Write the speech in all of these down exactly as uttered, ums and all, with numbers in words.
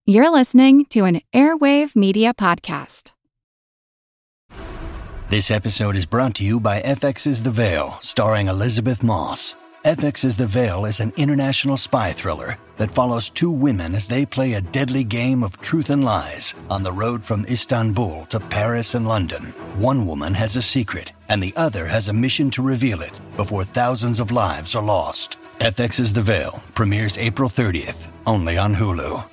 You're listening to an Airwave Media Podcast. This episode is brought to you by F X's The Veil, starring Elizabeth Moss. F X's The Veil is an international spy thriller that follows two women as they play a deadly game of truth and lies on the road from Istanbul to Paris and London. One woman has a secret, and the other has a mission to reveal it before thousands of lives are lost. F X's The Veil premieres April thirtieth, only on Hulu.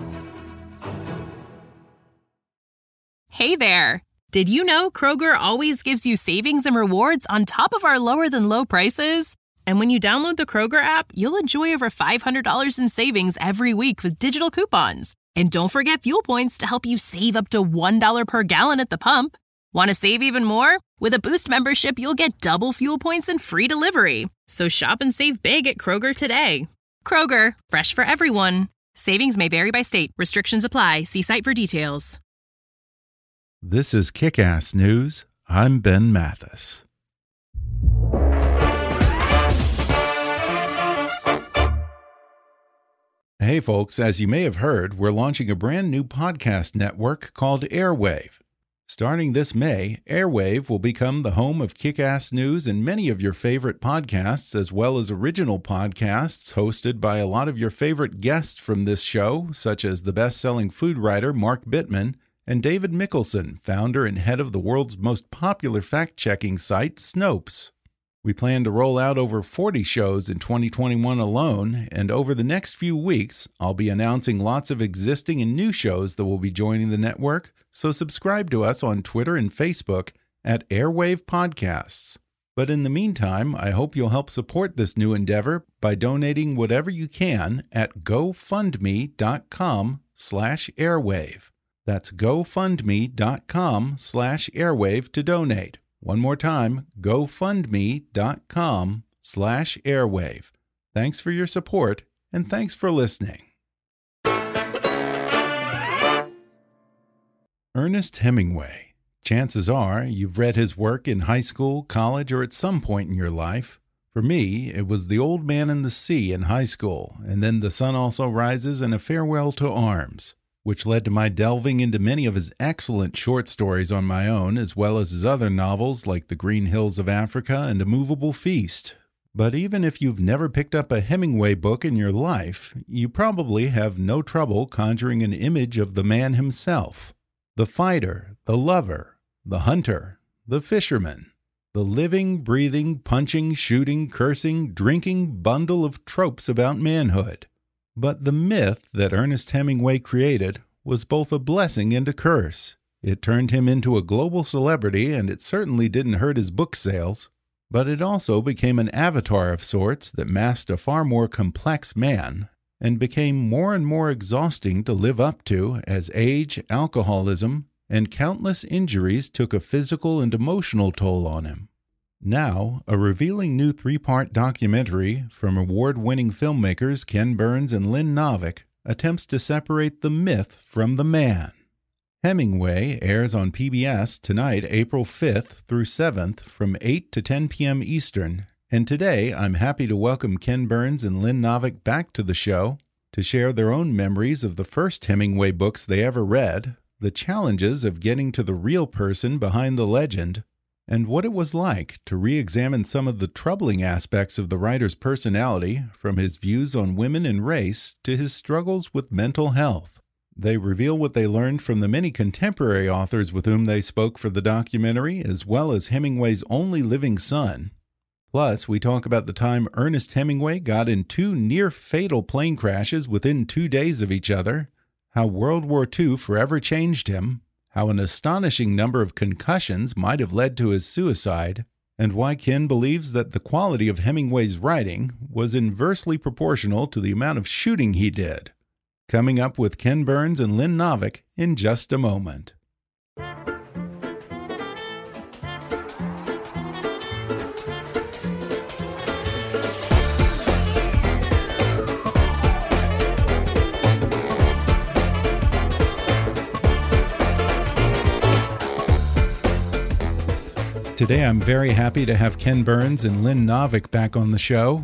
Hey there! Did you know Kroger always gives you savings and rewards on top of our lower-than-low prices? And when you download the Kroger app, you'll enjoy over five hundred dollars in savings every week with digital coupons. And don't forget fuel points to help you save up to one dollar per gallon at the pump. Want to save even more? With a Boost membership, you'll get double fuel points and free delivery. So shop and save big at Kroger today. Kroger, fresh for everyone. Savings may vary by state. Restrictions apply. See site for details. This is Kick-Ass News. I'm Ben Mathis. Hey folks, as you may have heard, we're launching a brand new podcast network called Airwave. Starting this May, Airwave will become the home of Kick-Ass News and many of your favorite podcasts, as well as original podcasts hosted by a lot of your favorite guests from this show, such as the best-selling food writer Mark Bittman, and David Mickelson, founder and head of the world's most popular fact-checking site, Snopes. We plan to roll out over forty shows in twenty twenty-one alone, and over the next few weeks, I'll be announcing lots of existing and new shows that will be joining the network, so subscribe to us on Twitter and Facebook at Airwave Podcasts. But in the meantime, I hope you'll help support this new endeavor by donating whatever you can at gofundme.com slash airwave. That's gofundme.com slash airwave to donate. One more time, gofundme.com slash airwave. Thanks for your support, and thanks for listening. Ernest Hemingway. Chances are you've read his work in high school, college, or at some point in your life. For me, it was The Old Man and the Sea in high school, and then The Sun Also Rises and A Farewell to Arms, which led to my delving into many of his excellent short stories on my own, as well as his other novels like The Green Hills of Africa and A Movable Feast. But even if you've never picked up a Hemingway book in your life, you probably have no trouble conjuring an image of the man himself. The fighter, the lover, the hunter, the fisherman, the living, breathing, punching, shooting, cursing, drinking bundle of tropes about manhood. But the myth that Ernest Hemingway created was both a blessing and a curse. It turned him into a global celebrity, and it certainly didn't hurt his book sales. But it also became an avatar of sorts that masked a far more complex man, and became more and more exhausting to live up to as age, alcoholism, and countless injuries took a physical and emotional toll on him. Now, a revealing new three-part documentary from award-winning filmmakers Ken Burns and Lynn Novick attempts to separate the myth from the man. Hemingway airs on P B S tonight, April fifth through seventh from eight to ten p m Eastern, and today I'm happy to welcome Ken Burns and Lynn Novick back to the show to share their own memories of the first Hemingway books they ever read, the challenges of getting to the real person behind the legend, and what it was like to re-examine some of the troubling aspects of the writer's personality, from his views on women and race to his struggles with mental health. They reveal what they learned from the many contemporary authors with whom they spoke for the documentary, as well as Hemingway's only living son. Plus, we talk about the time Ernest Hemingway got in two near-fatal plane crashes within two days of each other, how World War Two forever changed him, how an astonishing number of concussions might have led to his suicide, and why Ken believes that the quality of Hemingway's writing was inversely proportional to the amount of shooting he did. Coming up with Ken Burns and Lynn Novick in just a moment. Today I'm very happy to have Ken Burns and Lynn Novick back on the show.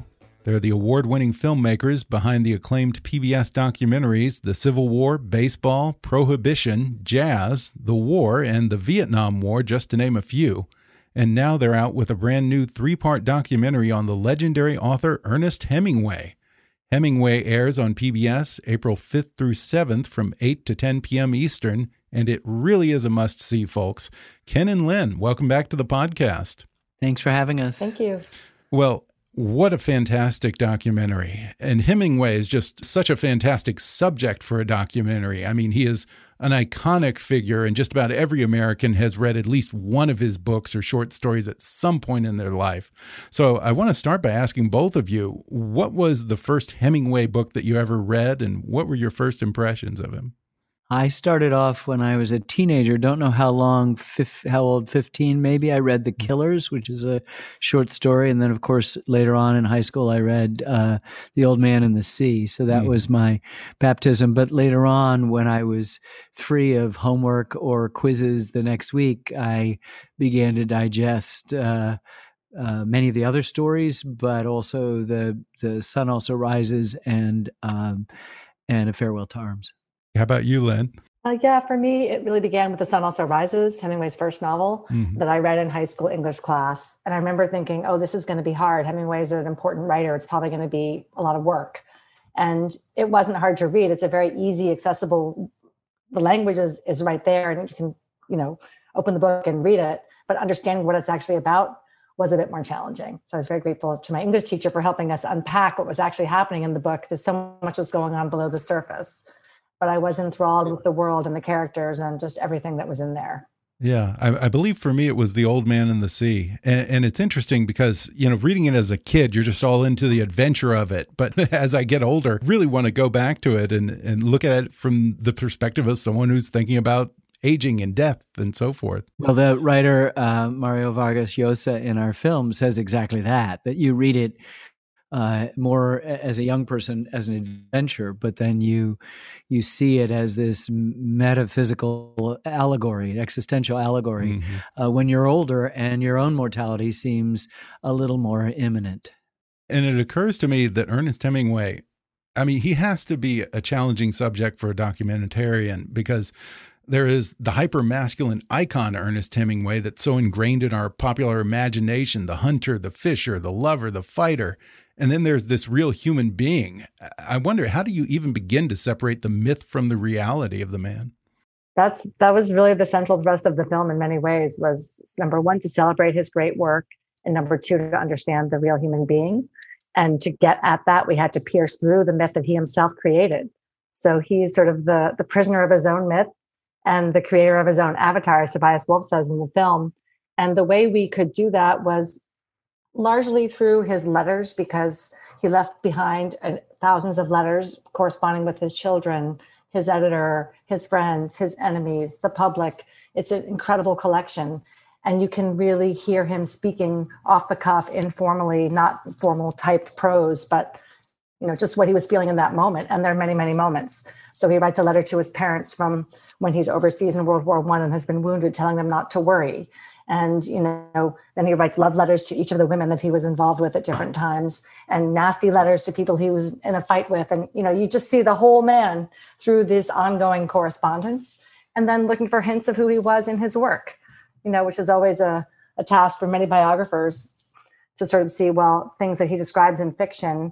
They're the award-winning filmmakers behind the acclaimed P B S documentaries The Civil War, Baseball, Prohibition, Jazz, The War, and the Vietnam War, just to name a few. And now they're out with a brand new three-part documentary on the legendary author Ernest Hemingway. Hemingway airs on P B S April fifth through seventh from eight to ten p m Eastern, and it really is a must-see, folks. Ken and Lynn, welcome back to the podcast. Thanks for having us. Thank you. Well, what a fantastic documentary. And Hemingway is just such a fantastic subject for a documentary. I mean, he is an iconic figure, and just about every American has read at least one of his books or short stories at some point in their life. So I want to start by asking both of you, what was the first Hemingway book that you ever read, and what were your first impressions of him? I started off when I was a teenager, don't know how long, fif- how old, fifteen maybe. I read The Killers, which is a short story. And then, of course, later on in high school, I read uh, The Old Man and the Sea. So that mm. was my baptism. But later on, when I was free of homework or quizzes the next week, I began to digest uh, uh, many of the other stories, but also The The Sun Also Rises and um, and A Farewell to Arms. How about you, Lynn? Uh, yeah, for me, it really began with The Sun Also Rises, Hemingway's first novel mm-hmm. that I read in high school English class. And I remember thinking, oh, this is going to be hard. Hemingway's an important writer. It's probably going to be a lot of work. And it wasn't hard to read. It's a very easy, accessible, the language is, is right there and you can, you know, open the book and read it. But understanding what it's actually about was a bit more challenging. So I was very grateful to my English teacher for helping us unpack what was actually happening in the book, because so much was going on below the surface. But I was enthralled with the world and the characters and just everything that was in there. Yeah, I, I believe for me it was The Old Man and the Sea. And, and it's interesting because, you know, reading it as a kid, you're just all into the adventure of it. But as I get older, I really want to go back to it and, and look at it from the perspective of someone who's thinking about aging and death and so forth. Well, the writer uh, Mario Vargas Llosa in our film says exactly that, that you read it Uh, more as a young person as an adventure, but then you you see it as this metaphysical allegory, existential allegory, mm-hmm. uh, when you're older and your own mortality seems a little more imminent. And it occurs to me that Ernest Hemingway, I mean, he has to be a challenging subject for a documentarian, because there is the hyper-masculine icon Ernest Hemingway that's so ingrained in our popular imagination, the hunter, the fisher, the lover, the fighter. And then there's this real human being. I wonder, how do you even begin to separate the myth from the reality of the man? That's that was really the central thrust of the film in many ways, was number one, to celebrate his great work, and number two, to understand the real human being. And to get at that, we had to pierce through the myth that he himself created. So he's sort of the, the prisoner of his own myth and the creator of his own avatar, as Tobias Wolff says in the film. And the way we could do that was largely through his letters, because he left behind uh, thousands of letters corresponding with his children, his editor, his friends, his enemies, the public. It's an incredible collection. And you can really hear him speaking off the cuff, informally, not formal typed prose, but you know, just what he was feeling in that moment. And there are many, many moments. So he writes a letter to his parents from when he's overseas in World War One and has been wounded, telling them not to worry. And, you know, then he writes love letters to each of the women that he was involved with at different times, and nasty letters to people he was in a fight with. And, you know, you just see the whole man through this ongoing correspondence, and then looking for hints of who he was in his work, you know, which is always a, a task for many biographers to sort of see, well, things that he describes in fiction,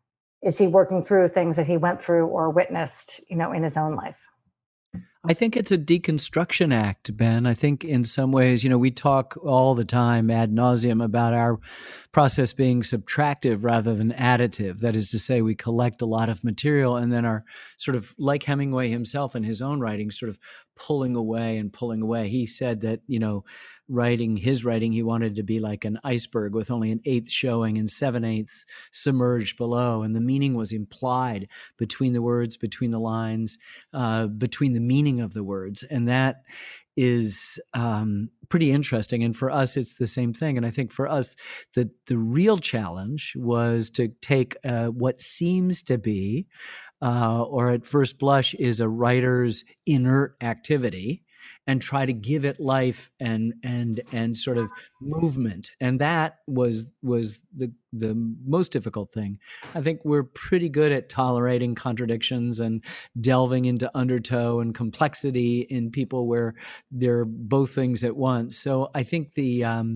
is he working through things that he went through or witnessed, you know, in his own life? I think it's a deconstruction act, Ben. I think in some ways, you know, we talk all the time ad nauseum about our process being subtractive rather than additive. That is to say, we collect a lot of material and then are sort of, like Hemingway himself in his own writing, sort of pulling away and pulling away. He said that, you know, writing his writing, he wanted to be like an iceberg with only an eighth showing and seven eighths submerged below. And the meaning was implied between the words, between the lines, uh, between the meaning of the words. And that is um, pretty interesting. And for us, it's the same thing. And I think for us, the, the real challenge was to take uh, what seems to be, uh, or at first blush is a writer's inert activity, and try to give it life and and and sort of movement. And that was was the the most difficult thing. I think we're pretty good at tolerating contradictions and delving into undertow and complexity in people where they're both things at once. So I think the um,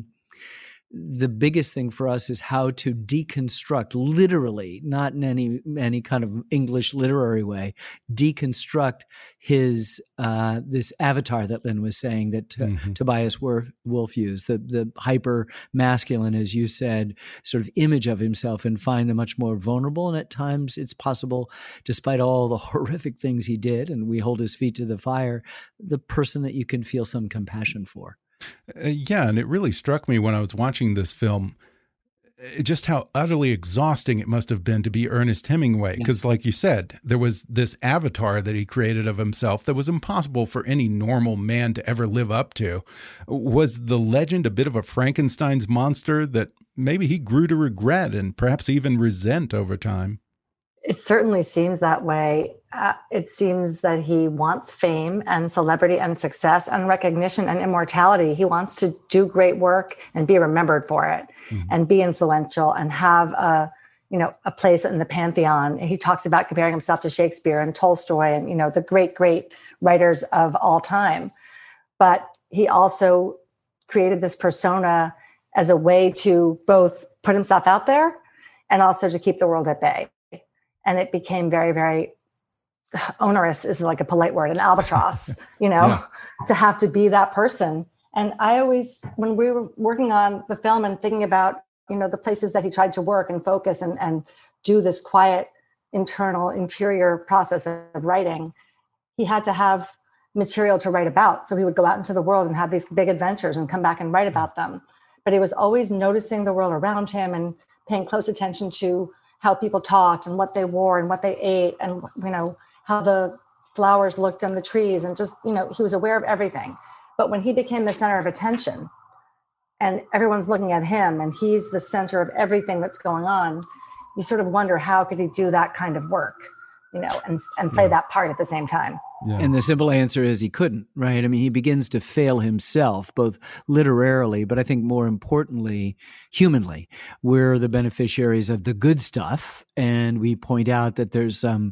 the biggest thing for us is how to deconstruct, literally, not in any any kind of English literary way, deconstruct his uh, this avatar that Lynn was saying that t- mm-hmm. Tobias Wolff used, the the hyper masculine, as you said, sort of image of himself, and find the much more vulnerable. And at times, it's possible, despite all the horrific things he did, and we hold his feet to the fire, the person that you can feel some compassion for. Uh, yeah, and it really struck me when I was watching this film just how utterly exhausting it must have been to be Ernest Hemingway. Because like you said, there was this avatar that he created of himself that was impossible for any normal man to ever live up to. Was the legend a bit of a Frankenstein's monster that maybe he grew to regret and perhaps even resent over time? It certainly seems that way. Uh, it seems that he wants fame and celebrity and success and recognition and immortality. He wants to do great work and be remembered for it, mm-hmm. and be influential and have a, you know, a place in the pantheon. He talks about comparing himself to Shakespeare and Tolstoy and, you know, the great, great writers of all time. But he also created this persona as a way to both put himself out there and also to keep the world at bay. And it became very, very onerous, is like a polite word, an albatross, you know, yeah. to have to be that person. And I always, when we were working on the film and thinking about, you know, the places that he tried to work and focus and, and do this quiet internal interior process of writing, he had to have material to write about. So he would go out into the world and have these big adventures and come back and write about them. But he was always noticing the world around him and paying close attention to how people talked and what they wore and what they ate and, you know, how the flowers looked on the trees, and just, you know, he was aware of everything. But when he became the center of attention and everyone's looking at him and he's the center of everything that's going on, you sort of wonder, how could he do that kind of work, you know, and, and play yeah. that part at the same time? Yeah. And the simple answer is he couldn't, right? I mean, he begins to fail himself, both literarily, but I think more importantly, humanly. We're the beneficiaries of the good stuff, and we point out that there's some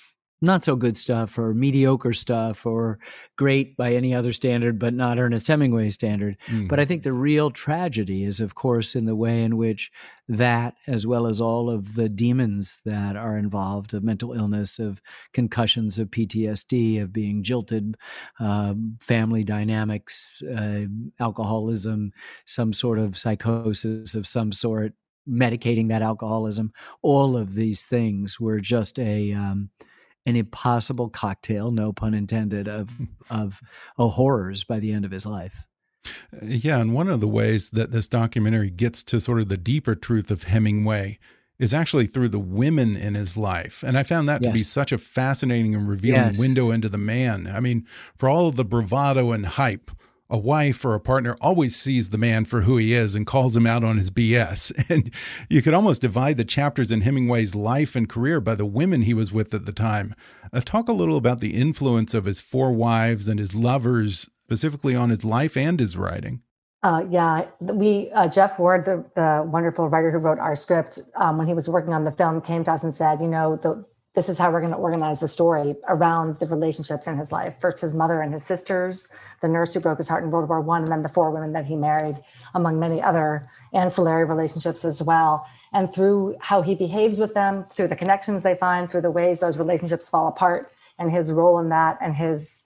not so good stuff or mediocre stuff or great by any other standard, but not Ernest Hemingway standard. Mm. But I think the real tragedy is, of course, in the way in which that, as well as all of the demons that are involved of mental illness, of concussions, of P T S D, of being jilted, uh, family dynamics, uh, alcoholism, some sort of psychosis of some sort, medicating that alcoholism, all of these things were just a... Um, an impossible cocktail, no pun intended, of of oh, horrors by the end of his life. Yeah, and one of the ways that this documentary gets to sort of the deeper truth of Hemingway is actually through the women in his life. And I found that yes. to be such a fascinating and revealing yes. window into the man. I mean, for all of the bravado and hype, a wife or a partner always sees the man for who he is and calls him out on his B S. And you could almost divide the chapters in Hemingway's life and career by the women he was with at the time. Uh, talk a little about the influence of his four wives and his lovers, specifically on his life and his writing. Uh, yeah, we uh, Jeff Ward, the, the wonderful writer who wrote our script, um, when he was working on the film, came to us and said, you know, the this is how we're going to organize the story around the relationships in his life. First, his mother and his sisters, the nurse who broke his heart in World War One, and then the four women that he married, among many other ancillary relationships as well. And through how he behaves with them, through the connections they find, through the ways those relationships fall apart, and his role in that, and his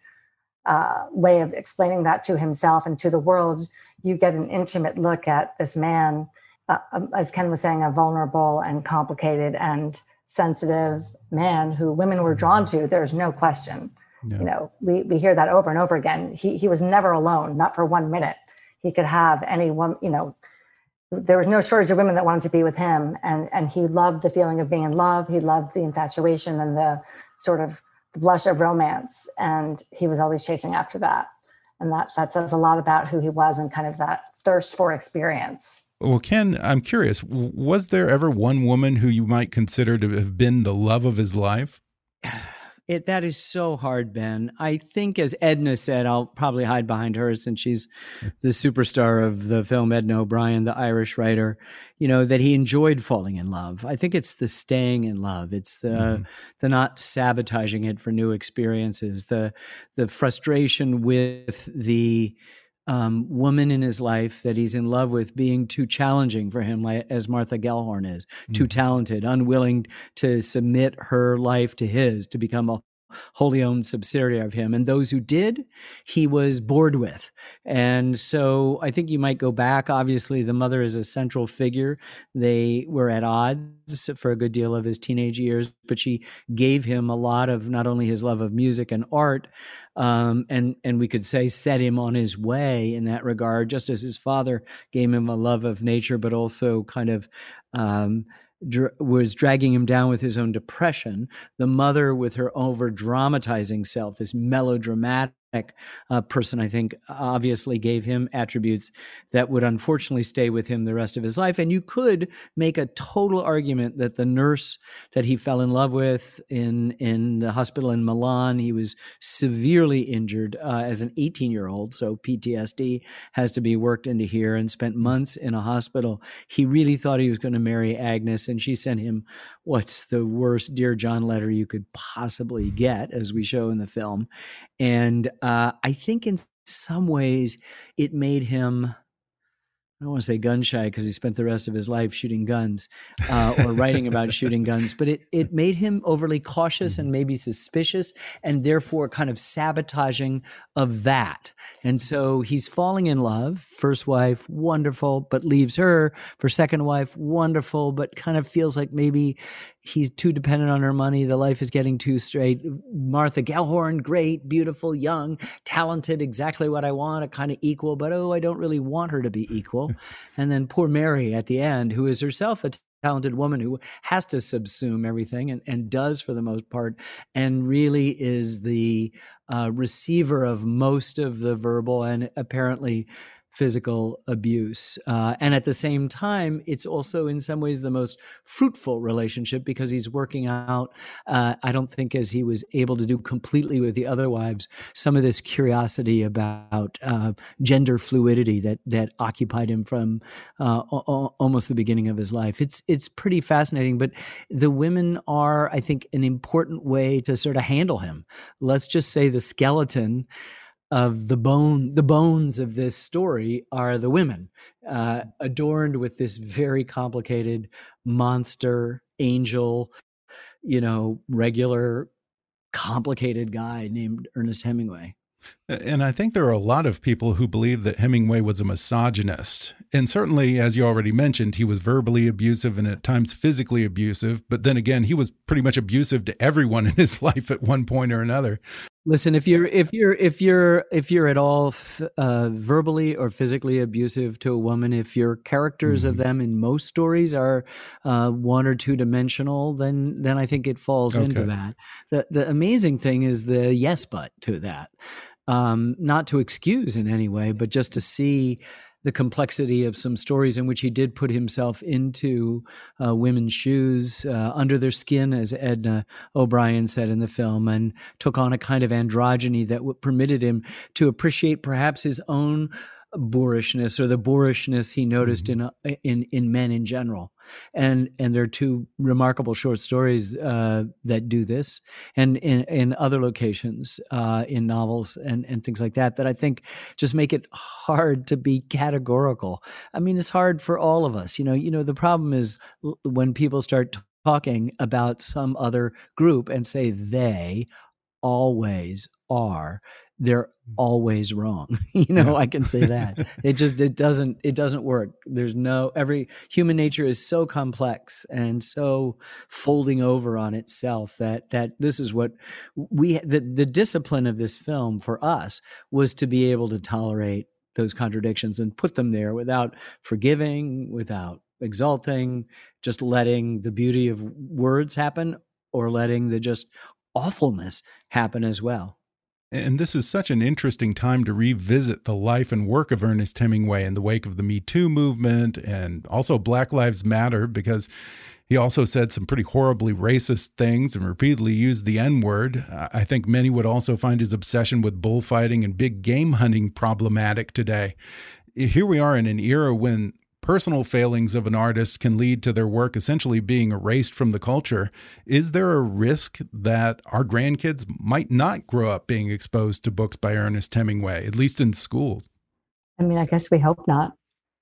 uh, way of explaining that to himself and to the world, you get an intimate look at this man, uh, as Ken was saying, a vulnerable and complicated and sensitive man who women were drawn to. There's no question. Yeah. You know, we, we hear that over and over again. He he was never alone, not for one minute. He could have anyone, you know, there was no shortage of women that wanted to be with him. And, and he loved the feeling of being in love. He loved the infatuation and the sort of the blush of romance. And he was always chasing after that. And that, that says a lot about who he was and kind of that thirst for experience. Well, Ken, I'm curious, was there ever one woman who you might consider to have been the love of his life? It, that is so hard, Ben. I think, as Edna said, I'll probably hide behind her since she's the superstar of the film, Edna O'Brien, the Irish writer, you know, that he enjoyed falling in love. I think it's the staying in love. It's the mm-hmm. the not sabotaging it for new experiences, the the frustration with the Um, woman in his life that he's in love with being too challenging for him, like, as Martha Gellhorn is, mm-hmm. too talented, unwilling to submit her life to his, to become a wholly owned subsidiary of him. And those who did, he was bored with. And so I think you might go back. Obviously, the mother is a central figure. They were at odds for a good deal of his teenage years, but she gave him a lot of not only his love of music and art, um, and, and we could say set him on his way in that regard, just as his father gave him a love of nature, but also kind of um, Dr- was dragging him down with his own depression. The mother, with her over dramatizing self, this melodramatic uh, person, I think, obviously gave him attributes that would unfortunately stay with him the rest of his life. And you could make a total argument that the nurse that he fell in love with in in the hospital in Milan, he was severely injured uh, as an eighteen-year-old, so P T S D has to be worked into here, and spent months in a hospital. He really thought he was going to marry Agnes, and she sent him what's the worst Dear John letter you could possibly get, as we show in the film. And uh, I think in some ways it made him, I don't want to say gun shy because he spent the rest of his life shooting guns uh, or writing about shooting guns, but it, it made him overly cautious and maybe suspicious, and therefore kind of sabotaging of that. And so he's falling in love. First wife, wonderful, but leaves her. For second wife, wonderful, but kind of feels like maybe he's too dependent on her money. The life is getting too straight. Martha Gellhorn, great, beautiful, young, talented, exactly what I want, a kind of equal, but oh, I don't really want her to be equal. And then poor Mary at the end, who is herself a talented woman who has to subsume everything and, and does for the most part, and really is the uh, receiver of most of the verbal and apparently physical abuse. Uh, and at the same time, it's also in some ways the most fruitful relationship because he's working out, uh, I don't think as he was able to do completely with the other wives, some of this curiosity about uh, gender fluidity that that occupied him from uh, o- almost the beginning of his life. It's, it's pretty fascinating, but the women are, I think, an important way to sort of handle him. Let's just say the skeleton of the bone, the bones of this story are the women, uh, adorned with this very complicated monster, angel, you know, regular, complicated guy named Ernest Hemingway. And I think there are a lot of people who believe that Hemingway was a misogynist. And certainly, as you already mentioned, he was verbally abusive and at times physically abusive. But then again, he was pretty much abusive to everyone in his life at one point or another. Listen, if you're if you're if you're if you're at all uh, verbally or physically abusive to a woman, if your characters mm-hmm. of them in most stories are uh, one or two dimensional, then then I think it falls okay. into that. The the amazing thing is the yes but to that, um, not to excuse in any way, but just to see the complexity of some stories in which he did put himself into uh, women's shoes, uh, under their skin, as Edna O'Brien said in the film, and took on a kind of androgyny that w- permitted him to appreciate perhaps his own boorishness or the boorishness he noticed mm-hmm. in, uh, in in men in general. And and there are two remarkable short stories uh, that do this, and in, in other locations, uh, in novels and, and things like that, that I think just make it hard to be categorical. I mean, it's hard for all of us. You know, you know, the problem is when people start t- talking about some other group and say they always are, they're always wrong. You know, yeah. I can say that. It just, it doesn't, it doesn't work. There's no, every human nature is so complex and so folding over on itself that, that this is what we, the, the discipline of this film for us was to be able to tolerate those contradictions and put them there without forgiving, without exalting, just letting the beauty of words happen or letting the just awfulness happen as well. And this is such an interesting time to revisit the life and work of Ernest Hemingway in the wake of the Me Too movement and also Black Lives Matter, because He also said some pretty horribly racist things and repeatedly used the N-word. I think many would also find his obsession with bullfighting and big game hunting problematic today. Here we are in an era when personal failings of an artist can lead to their work essentially being erased from the culture. Is there a risk that our grandkids might not grow up being exposed to books by Ernest Hemingway, at least in schools? I mean, I guess we hope not.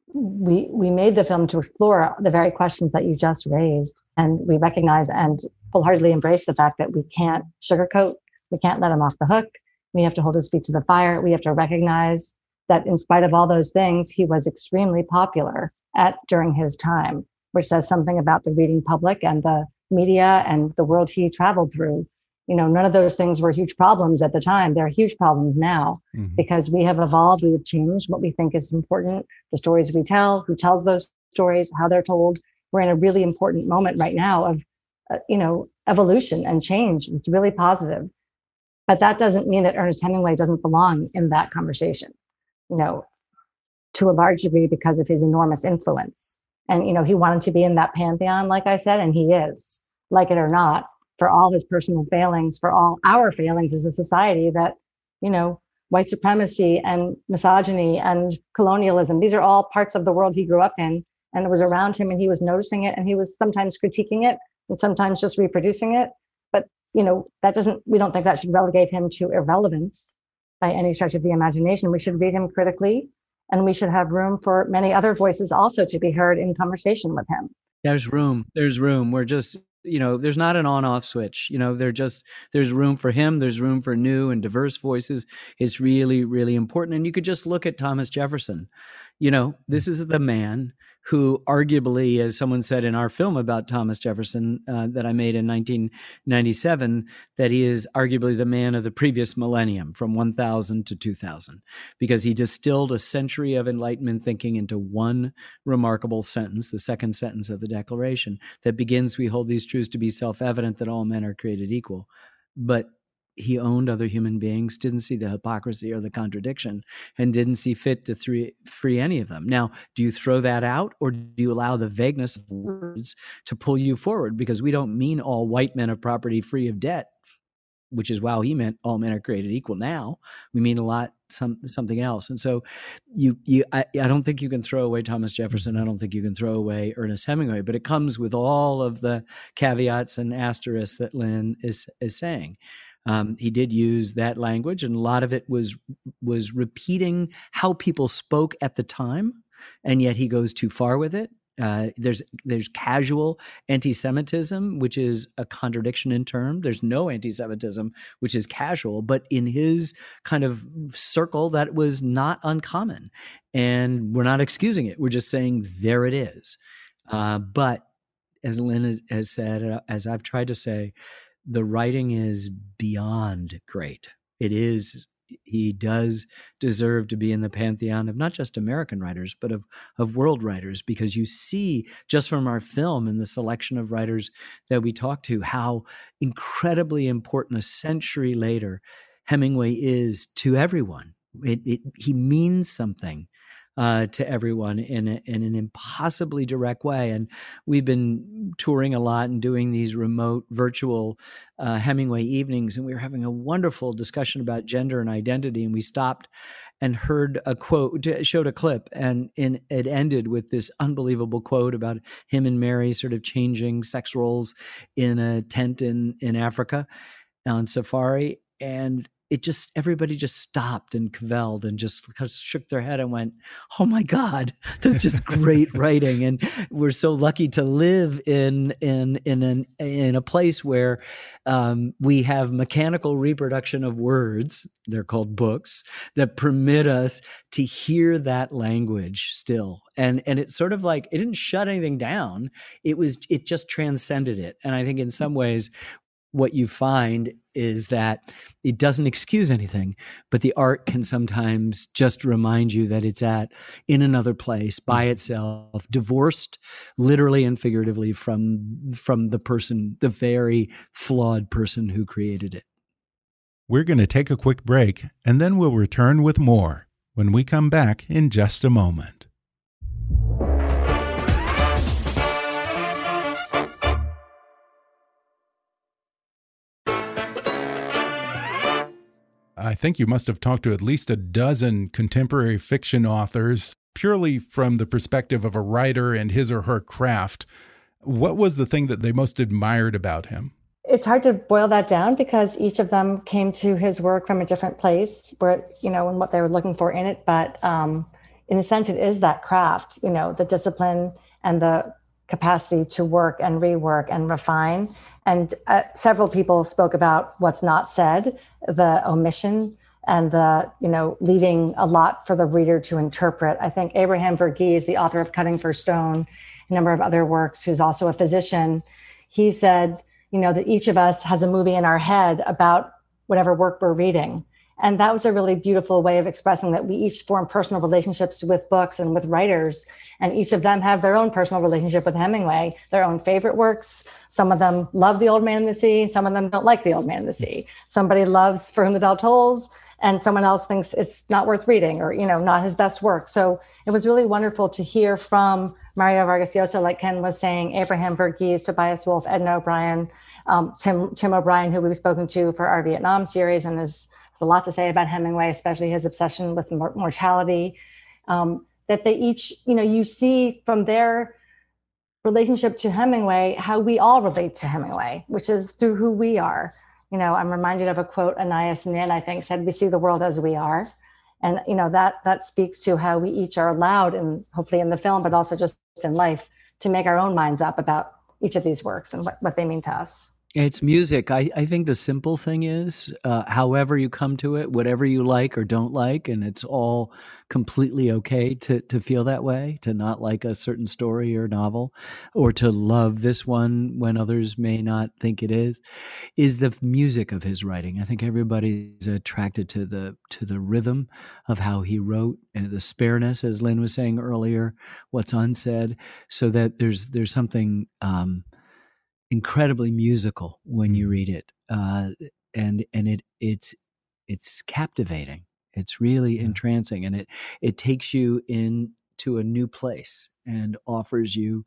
We we made the film to explore the very questions that you just raised, and we recognize and wholeheartedly embrace the fact that we can't sugarcoat, we can't let him off the hook. We have to hold his feet to the fire. We have to recognize that in spite of all those things, he was extremely popular at during his time, which says something about the reading public and the media and the world he traveled through. You know, none of those things were huge problems at the time. They're huge problems now mm-hmm. because we have evolved, we have changed what we think is important, the stories we tell, who tells those stories, how they're told. We're in a really important moment right now of, uh, you know, evolution and change. It's really positive. But that doesn't mean that Ernest Hemingway doesn't belong in that conversation, you know, to a large degree because of his enormous influence. And, you know, he wanted to be in that pantheon, like I said, and he is, like it or not, for all his personal failings, for all our failings as a society that, you know, white supremacy and misogyny and colonialism, these are all parts of the world he grew up in, and it was around him and he was noticing it and he was sometimes critiquing it and sometimes just reproducing it. But, you know, that doesn't, we don't think that should relegate him to irrelevance by any stretch of the imagination. We should read him critically, and we should have room for many other voices also to be heard in conversation with him. There's room. There's room. We're just, you know, there's not an on-off switch. You know, there just, there's room for him. There's room for new and diverse voices. It's really, really important. And you could just look at Thomas Jefferson. You know, this is the man who arguably, as someone said in our film about Thomas Jefferson uh, that I made in nineteen ninety-seven, that he is arguably the man of the previous millennium from one thousand to two thousand, because he distilled a century of Enlightenment thinking into one remarkable sentence, the second sentence of the Declaration, that begins, "We hold these truths to be self-evident that all men are created equal." But he owned other human beings, didn't see the hypocrisy or the contradiction, and didn't see fit to free, free any of them. Now, do you throw that out, or do you allow the vagueness of words to pull you forward? Because we don't mean all white men of property free of debt, which is wow, he meant all men are created equal now. We mean a lot, some something else. And so you, you, I, I don't think you can throw away Thomas Jefferson. I don't think you can throw away Ernest Hemingway, but it comes with all of the caveats and asterisks that Lynn is is saying. Um, he did use that language, and a lot of it was was repeating how people spoke at the time, and yet he goes too far with it. Uh, there's there's casual anti-Semitism, which is a contradiction in term. There's no anti-Semitism, which is casual, but in his kind of circle, that was not uncommon. And we're not excusing it. We're just saying there it is. Uh, but as Lynn has, has said, uh, as I've tried to say, the writing is beyond great. It is, he does deserve to be in the pantheon of not just American writers, but of, of world writers, because you see just from our film and the selection of writers that we talk to, how incredibly important a century later Hemingway is to everyone. It, it, he means something Uh, to everyone in, a, in an impossibly direct way. And we've been touring a lot and doing these remote virtual uh, Hemingway evenings, and we were having a wonderful discussion about gender and identity. And we stopped and heard a quote, showed a clip, and in, it ended with this unbelievable quote about him and Mary sort of changing sex roles in a tent in, in Africa on safari. And it just, everybody just stopped and cavelled and just kind of shook their head and went, oh my God, that's just great writing. And we're so lucky to live in, in, in an, in a place where um, we have mechanical reproduction of words. They're called books that permit us to hear that language still. And, and it's sort of like, it didn't shut anything down. It was, it just transcended it. And I think in some ways, what you find is that it doesn't excuse anything, but the art can sometimes just remind you that it's at in another place by itself, divorced literally and figuratively from, from the person, the very flawed person who created it. We're going to take a quick break, and then we'll return with more when we come back in just a moment. I think you must have talked to at least a dozen contemporary fiction authors purely from the perspective of a writer and his or her craft. What was the thing that they most admired about him? It's hard to boil that down because each of them came to his work from a different place where, you know, and what they were looking for in it. But um, in a sense, it is that craft, you know, the discipline and the capacity to work and rework and refine. And uh, several people spoke about what's not said, the omission and the, you know, leaving a lot for the reader to interpret. I think Abraham Verghese, the author of Cutting for Stone, a number of other works, who's also a physician, he said, you know, that each of us has a movie in our head about whatever work we're reading. And that was a really beautiful way of expressing that we each form personal relationships with books and with writers. And each of them have their own personal relationship with Hemingway, their own favorite works. Some of them love The Old Man and the Sea. Some of them don't like The Old Man and the Sea. Somebody loves For Whom the Bell Tolls, and someone else thinks it's not worth reading or, you know, not his best work. So it was really wonderful to hear from Mario Vargas Llosa, like Ken was saying, Abraham Verghese, Tobias Wolff, Edna O'Brien, um, Tim, Tim O'Brien, who we've spoken to for our Vietnam series, and there's a lot to say about Hemingway, especially his obsession with mor- mortality, um, that they each, you know, you see from their relationship to Hemingway, how we all relate to Hemingway, which is through who we are. You know, I'm reminded of a quote Anais Nin, I think, said, "We see the world as we are." And, you know, that that speaks to how we each are allowed, and hopefully in the film, but also just in life, to make our own minds up about each of these works and what, what they mean to us. It's music. I, I think the simple thing is, uh, however you come to it, whatever you like or don't like, and it's all completely okay to, to feel that way, to not like a certain story or novel, or to love this one when others may not think it is, is the music of his writing. I think everybody's attracted to the to the rhythm of how he wrote, and the spareness, as Lynn was saying earlier, what's unsaid, so that there's there's something um, incredibly musical when you read it, uh, and and it it's it's captivating. It's really yeah. entrancing, and it it takes you into a new place and offers you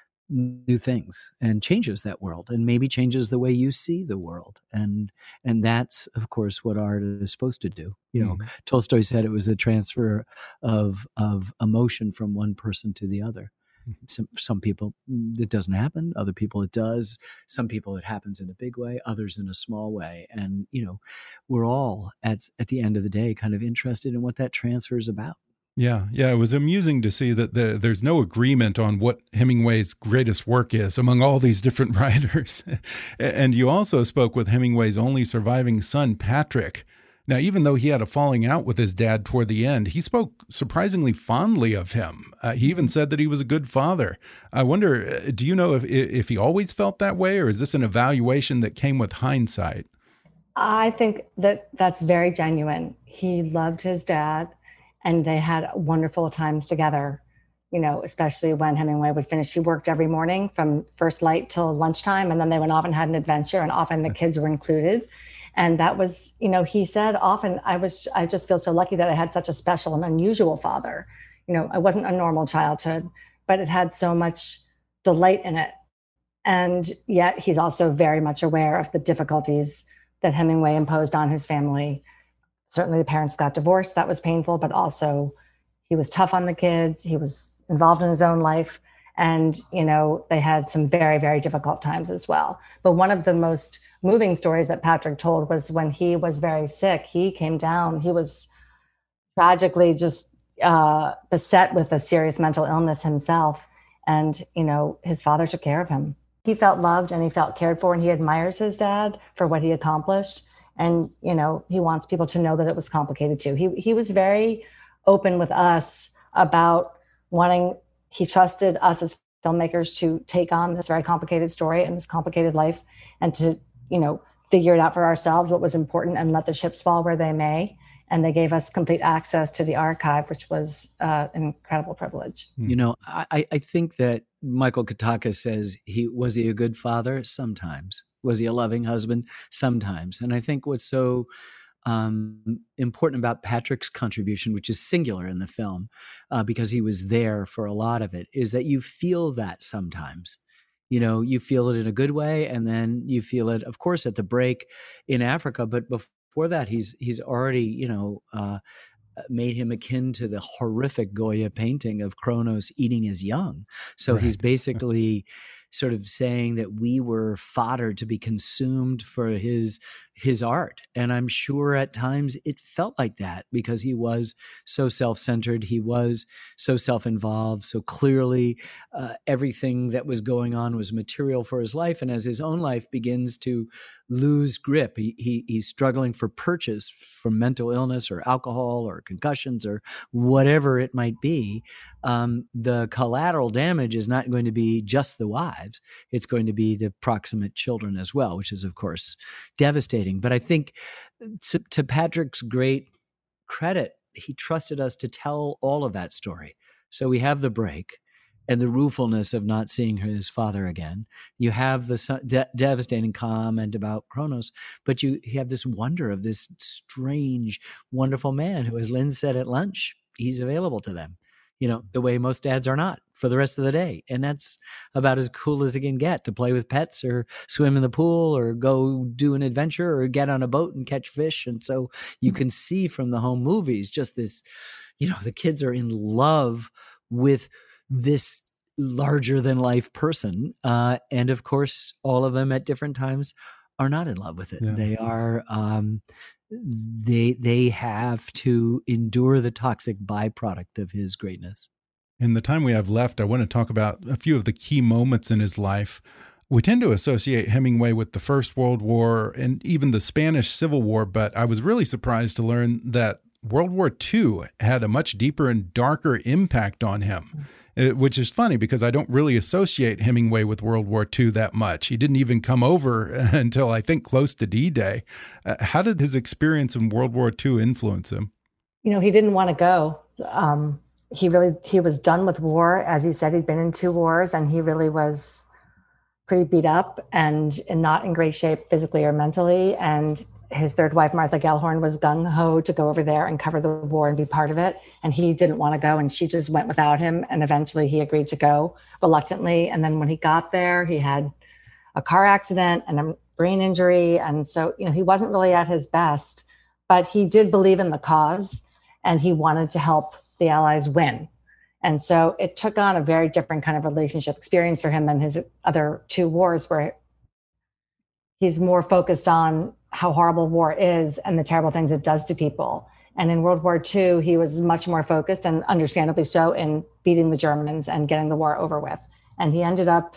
new things and changes that world, and maybe changes the way you see the world. And and that's, of course, what art is supposed to do. You know, mm-hmm. Tolstoy said it was a transfer of of emotion from one person to the other. Some, some people, it doesn't happen. Other people, it does. Some people, it happens in a big way. Others in a small way. And, you know, we're all, at, at the end of the day, kind of interested in what that transfer is about. Yeah, yeah. It was amusing to see that the, there's no agreement on what Hemingway's greatest work is among all these different writers. And you also spoke with Hemingway's only surviving son, Patrick. Now, even though he had a falling out with his dad toward the end, he spoke surprisingly fondly of him. Uh, he even said that he was a good father. I wonder, do you know if if he always felt that way, or is this an evaluation that came with hindsight? I think that that's very genuine. He loved his dad, and they had wonderful times together, you know, especially when Hemingway would finish. He worked every morning from first light till lunchtime, and then they went off and had an adventure, and often the kids were included. And that was, you know, he said often, I was, I just feel so lucky that I had such a special and unusual father. You know, I wasn't a normal childhood, but it had so much delight in it. And yet he's also very much aware of the difficulties that Hemingway imposed on his family. Certainly the parents got divorced. That was painful, but also he was tough on the kids. He was involved in his own life. And, you know, they had some very, very difficult times as well. But one of the most moving stories that Patrick told was when he was very sick, he came down, he was tragically just uh, beset with a serious mental illness himself. And, you know, his father took care of him. He felt loved and he felt cared for, and he admires his dad for what he accomplished. And, you know, he wants people to know that it was complicated too. He, he was very open with us about wanting, he trusted us as filmmakers to take on this very complicated story and this complicated life, and to, you know, figure it out for ourselves, what was important, and let the chips fall where they may. And they gave us complete access to the archive, which was uh, an incredible privilege. You know, I, I think that Michael Kataka says, he was he a good father? Sometimes. Was he a loving husband? Sometimes. And I think what's so um, important about Patrick's contribution, which is singular in the film, uh, because he was there for a lot of it, is that you feel that sometimes. You know, you feel it in a good way, and then you feel it, of course, at the break in Africa, but before before that, he's he's already, you know, uh, made him akin to the horrific Goya painting of Kronos eating his young. So right. he's basically sort of saying that we were fodder to be consumed for his his art. And I'm sure at times it felt like that because he was so self-centered. He was so self-involved. So clearly uh, everything that was going on was material for his life. And as his own life begins to lose grip, he, he he's struggling for purchase from mental illness or alcohol or concussions or whatever it might be. Um, the collateral damage is not going to be just the wives. It's going to be the proximate children as well, which is, of course, devastating. But I think to, to Patrick's great credit, he trusted us to tell all of that story. So we have the break and the ruefulness of not seeing his father again. You have the de- devastating comment about Kronos, but you, you have this wonder of this strange, wonderful man who, as Lynn said at lunch, he's available to them, you know, the way most dads are not for the rest of the day. And that's about as cool as it can get, to play with pets or swim in the pool or go do an adventure or get on a boat and catch fish. And so you can see from the home movies just this, you know, the kids are in love with this larger than life person. Uh, and of course, all of them at different times are not in love with it. Yeah. They are, um, they, they have to endure the toxic byproduct of his greatness. In the time we have left, I want to talk about a few of the key moments in his life. We tend to associate Hemingway with the First World War and even the Spanish Civil War, but I was really surprised to learn that World War Two had a much deeper and darker impact on him, which is funny because I don't really associate Hemingway with World War Two that much. He didn't even come over until I think close to D-Day. Uh, how did his experience in World War Two influence him? You know, he didn't want to go. Um, he really, he was done with war. As you said, he'd been in two wars and he really was pretty beat up and, and not in great shape physically or mentally. And his third wife, Martha Gellhorn, was gung-ho to go over there and cover the war and be part of it. And he didn't want to go. And she just went without him. And eventually he agreed to go reluctantly. And then when he got there, he had a car accident and a brain injury. And so, you know, he wasn't really at his best, but he did believe in the cause and he wanted to help the Allies win. And so it took on a very different kind of relationship experience for him than his other two wars, where he's more focused on how horrible war is and the terrible things it does to people. And in World War Two, he was much more focused, and understandably so, in beating the Germans and getting the war over with. And he ended up,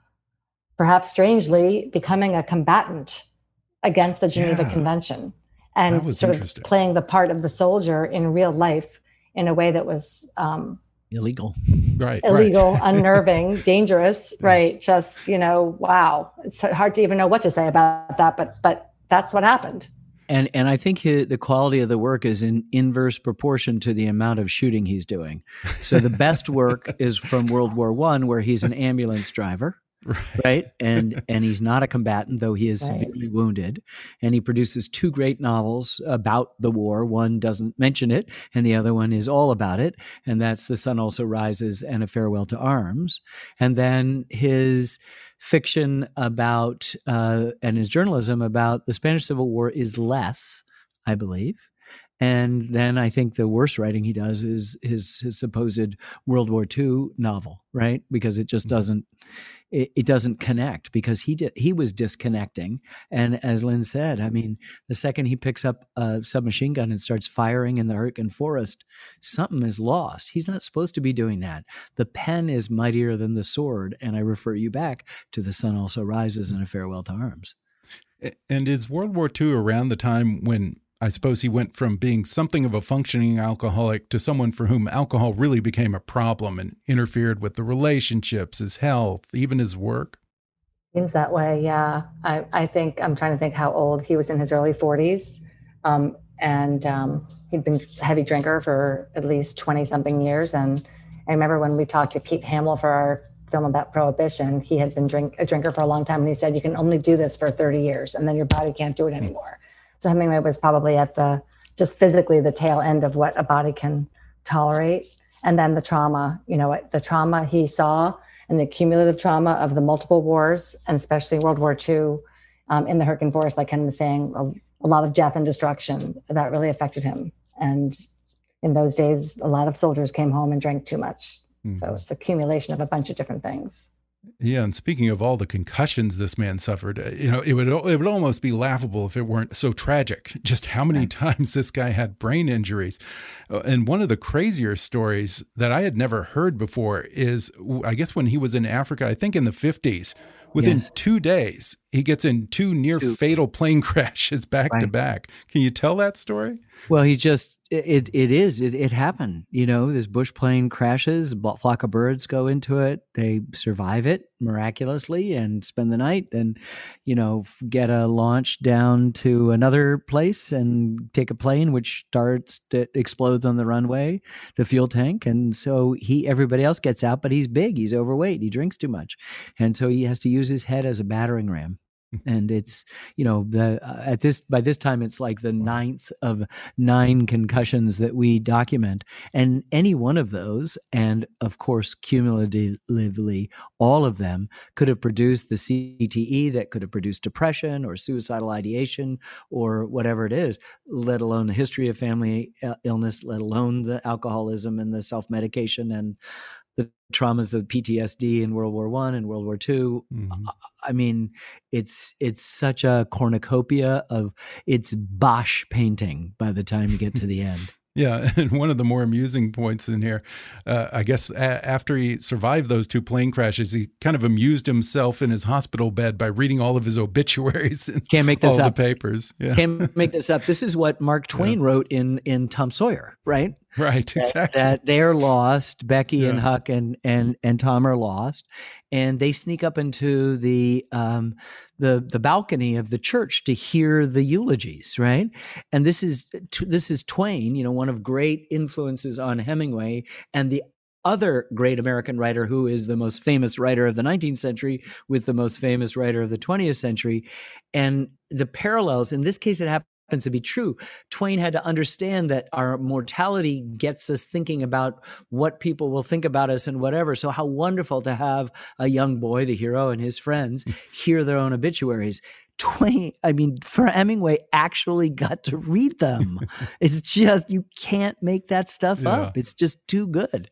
perhaps strangely, becoming a combatant against the Geneva yeah, Convention and sort of playing the part of the soldier in real life in a way that was um, illegal, right? Illegal, right. unnerving, dangerous, right? Just, you know, wow. It's hard to even know what to say about that, but but that's what happened. And and I think his, the quality of the work is in inverse proportion to the amount of shooting he's doing. So the best work is from World War One, where he's an ambulance driver. Right. right. And and he's not a combatant, though he is right. severely wounded. And he produces two great novels about the war. One doesn't mention it, and the other one is all about it. And that's The Sun Also Rises and A Farewell to Arms. And then his fiction about, uh, and his journalism about the Spanish Civil War is less, I believe. And then I think the worst writing he does is his, his supposed World War Two novel, right? Because it just doesn't, it, it doesn't connect, because he did, he was disconnecting. And as Lynn said, I mean, the second he picks up a submachine gun and starts firing in the Hurtgen Forest, something is lost. He's not supposed to be doing that. The pen is mightier than the sword. And I refer you back to The Sun Also Rises and A Farewell to Arms. And is World War Two around the time when I suppose he went from being something of a functioning alcoholic to someone for whom alcohol really became a problem and interfered with the relationships, his health, even his work? Seems that way, yeah. I, I think, I'm trying to think how old. He was in his early forties, um, and um, he'd been a heavy drinker for at least twenty-something years. And I remember when we talked to Pete Hamill for our film about Prohibition, he had been drink, a drinker for a long time, and he said, you can only do this for thirty years, and then your body can't do it anymore. So Hemingway was probably at the, just physically the tail end of what a body can tolerate. And then the trauma, you know, the trauma he saw and the cumulative trauma of the multiple wars, and especially World War Two um, in the Hurtgen Forest, like Ken was saying, a lot of death and destruction that really affected him. And in those days, a lot of soldiers came home and drank too much. Mm-hmm. So it's accumulation of a bunch of different things. Yeah, and speaking of all the concussions this man suffered, you know, it would it would almost be laughable if it weren't so tragic. Just how many times this guy had brain injuries. And one of the crazier stories that I had never heard before is, I guess when he was in Africa, I think in the fifties, within yes. two days, he gets in two near two. fatal plane crashes back right. to back. Can you tell that story? Well, he just, it it is, it, it happened. You know, this bush plane crashes, a flock of birds go into it. They survive it miraculously and spend the night and, you know, get a launch down to another place and take a plane, which starts, to, explodes on the runway, the fuel tank. And so he, everybody else gets out, but he's big, he's overweight, he drinks too much. And so he has to use his head as a battering ram. And it's, you know, the uh, at this by this time it's like the ninth of nine concussions that we document, and any one of those, and of course cumulatively all of them, could have produced the C T E that could have produced depression or suicidal ideation or whatever it is. Let alone the history of family illness, let alone the alcoholism and the self-medication and the traumas, the P T S D in World War One and World War Two. Mm-hmm. I mean, it's it's such a cornucopia of it's Bosch painting by the time you get to the end. Yeah, and one of the more amusing points in here, uh, I guess a after he survived those two plane crashes, he kind of amused himself in his hospital bed by reading all of his obituaries and Can't make this all up. the papers. Yeah. Can't make this up. This is what Mark Twain yeah. wrote in in Tom Sawyer, right? Right, exactly. That, that they're lost. Becky yeah. and Huck and and and Tom are lost, and they sneak up into the um, the the balcony of the church to hear the eulogies, right? And this is this is Twain, you know, one of great influences on Hemingway, and the other great American writer who is the most famous writer of the nineteenth century with the most famous writer of the twentieth century, and the parallels. In this case, it happened. happens to be true. Twain had to understand that our mortality gets us thinking about what people will think about us and whatever. So how wonderful to have a young boy, the hero, and his friends hear their own obituaries. Twain, I mean, for Hemingway, actually got to read them. It's just, you can't make that stuff yeah. up. It's just too good.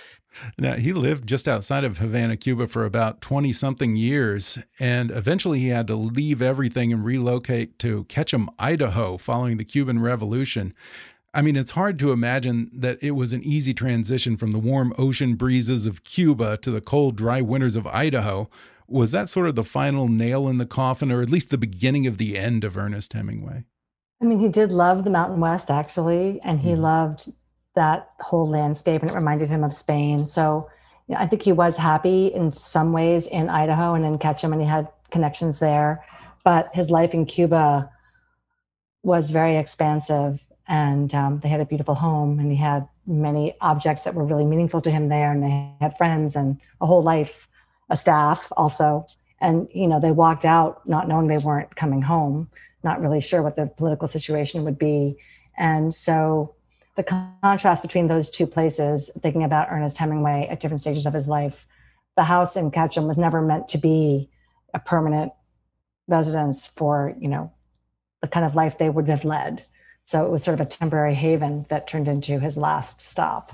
Now, he lived just outside of Havana, Cuba for about twenty something years, and eventually he had to leave everything and relocate to Ketchum, Idaho, following the Cuban Revolution. I mean, it's hard to imagine that it was an easy transition from the warm ocean breezes of Cuba to the cold, dry winters of Idaho. Was that sort of the final nail in the coffin, or at least the beginning of the end of Ernest Hemingway? I mean, he did love the Mountain West, actually, and he mm. loved that whole landscape, and it reminded him of Spain. So you know, I think he was happy in some ways in Idaho and in Ketchum, and he had connections there. But his life in Cuba was very expansive, and um, they had a beautiful home, and he had many objects that were really meaningful to him there, and they had friends and a whole life, a staff also. And, you know, they walked out not knowing they weren't coming home, not really sure what the political situation would be. And so the contrast between those two places, thinking about Ernest Hemingway at different stages of his life, the house in Ketchum was never meant to be a permanent residence for, you know, the kind of life they would have led. So it was sort of a temporary haven that turned into his last stop.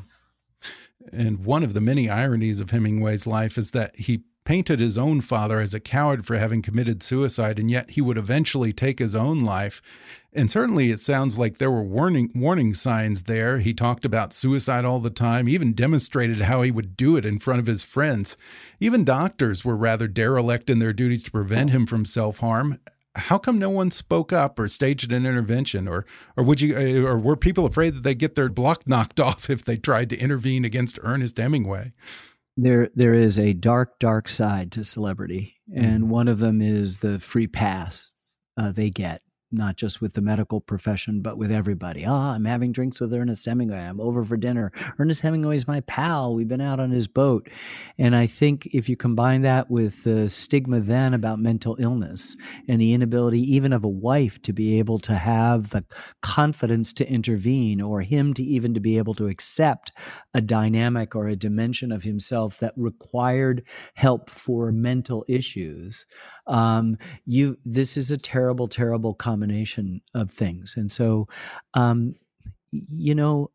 And one of the many ironies of Hemingway's life is that he painted his own father as a coward for having committed suicide, and yet he would eventually take his own life. And certainly it sounds like there were warning warning signs there. He talked about suicide all the time, even demonstrated how he would do it in front of his friends. Even doctors were rather derelict in their duties to prevent him from self-harm. How come no one spoke up or staged an intervention, or or would you or were people afraid that they'd get their block knocked off if they tried to intervene against Ernest Hemingway? There, there is a dark, dark side to celebrity, and one of them is the free pass uh, they get, not just with the medical profession, but with everybody. Ah, oh, I'm having drinks with Ernest Hemingway. I'm over for dinner. Ernest Hemingway's my pal. We've been out on his boat. And I think if you combine that with the stigma then about mental illness and the inability even of a wife to be able to have the confidence to intervene, or him to even to be able to accept a dynamic or a dimension of himself that required help for mental issues, um, you this is a terrible, terrible combination. combination of things. And so, um, you know,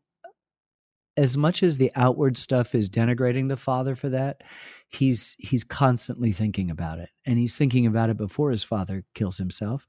as much as the outward stuff is denigrating the father for that, he's he's constantly thinking about it, and he's thinking about it before his father kills himself.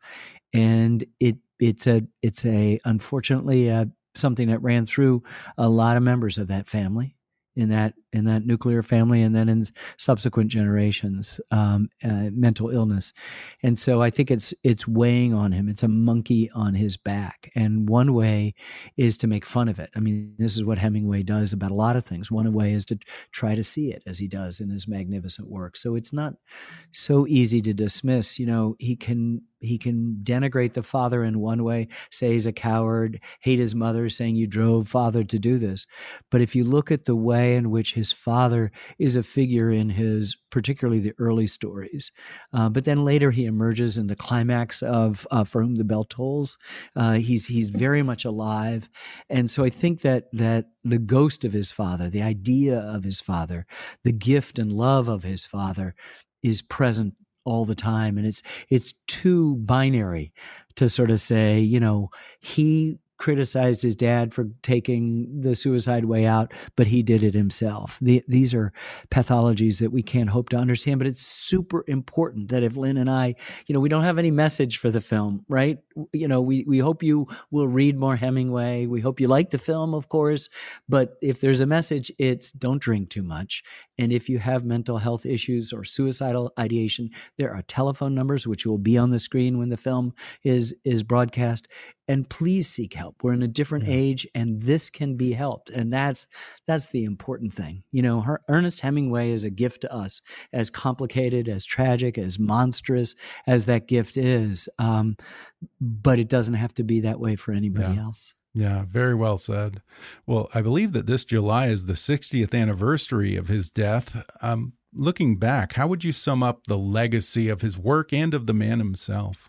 And it it's a it's a unfortunately uh, something that ran through a lot of members of that family, in that in that nuclear family, and then in subsequent generations, um, uh, mental illness. And so I think it's it's weighing on him. It's a monkey on his back. And one way is to make fun of it. I mean, this is what Hemingway does about a lot of things. One way is to try to see it, as he does in his magnificent work. So it's not so easy to dismiss. You know, he can he can denigrate the father in one way, say he's a coward, hate his mother, saying you drove father to do this. But if you look at the way in which his father is a figure in his, particularly the early stories, uh, but then later he emerges in the climax of uh, For Whom the Bell Tolls. Uh, he's he's very much alive, and so I think that that the ghost of his father, the idea of his father, the gift and love of his father, is present all the time. And it's it's too binary to sort of say, you know, he criticized his dad for taking the suicide way out, but he did it himself. The, these are pathologies that we can't hope to understand, but it's super important that if Lynn and I, you know, we don't have any message for the film, right? You know, we, we hope you will read more Hemingway. We hope you like the film, of course, but if there's a message, it's don't drink too much. And if you have mental health issues or suicidal ideation, there are telephone numbers, which will be on the screen when the film is, is broadcast. And please seek help. We're in a different yeah. age, and this can be helped. And that's that's the important thing. You know, her, Ernest Hemingway is a gift to us, as complicated, as tragic, as monstrous as that gift is. Um, but it doesn't have to be that way for anybody yeah. else. Yeah, very well said. Well, I believe that this July is the sixtieth anniversary of his death. Um, looking back, how would you sum up the legacy of his work and of the man himself?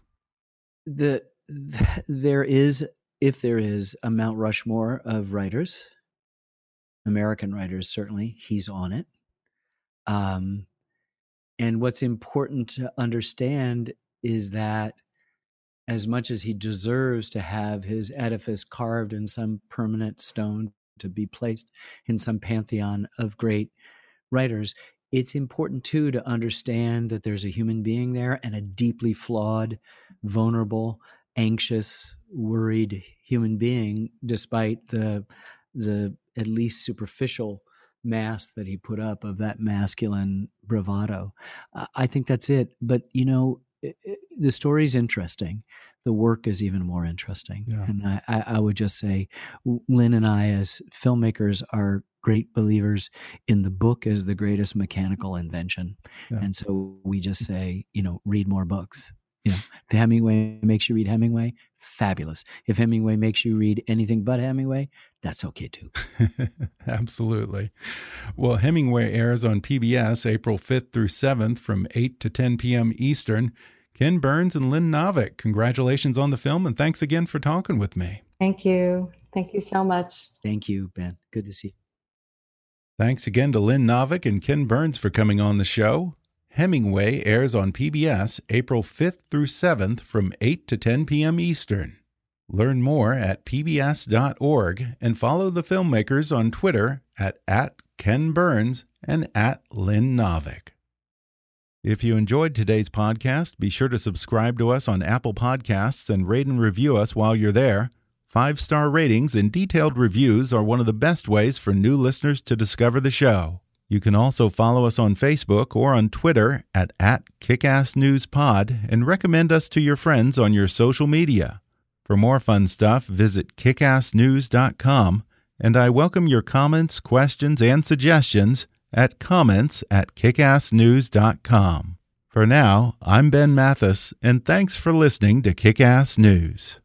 The There is, if there is, a Mount Rushmore of writers, American writers, certainly. He's on it. Um, and what's important to understand is that as much as he deserves to have his edifice carved in some permanent stone to be placed in some pantheon of great writers, it's important, too, to understand that there's a human being there, and a deeply flawed, vulnerable, anxious, worried human being, despite the the at least superficial mask that he put up of that masculine bravado. Uh, I think that's it. But, you know, it, it, the story's interesting. The work is even more interesting. Yeah. And I, I, I would just say, Lynn and I, as filmmakers, are great believers in the book as the greatest mechanical invention. Yeah. And so we just say, you know, read more books. You know, if Hemingway makes you read Hemingway, fabulous. If Hemingway makes you read anything but Hemingway, that's okay too. Absolutely. Well, Hemingway airs on P B S April fifth through seventh from eight to ten p m Eastern. Ken Burns and Lynn Novick, congratulations on the film, and thanks again for talking with me. Thank you. Thank you so much. Thank you, Ben. Good to see you. Thanks again to Lynn Novick and Ken Burns for coming on the show. Hemingway airs on P B S April fifth through seventh from eight to ten p m Eastern. Learn more at P B S dot org and follow the filmmakers on Twitter at, at Ken Burns and at Lynn Novick. If you enjoyed today's podcast, be sure to subscribe to us on Apple Podcasts and rate and review us while you're there. Five-star ratings and detailed reviews are one of the best ways for new listeners to discover the show. You can also follow us on Facebook or on Twitter at, at KickassNewsPod and recommend us to your friends on your social media. For more fun stuff, visit kick ass news dot com, and I welcome your comments, questions, and suggestions at comments at kick ass news dot com. For now, I'm Ben Mathis, and thanks for listening to Kick-Ass News.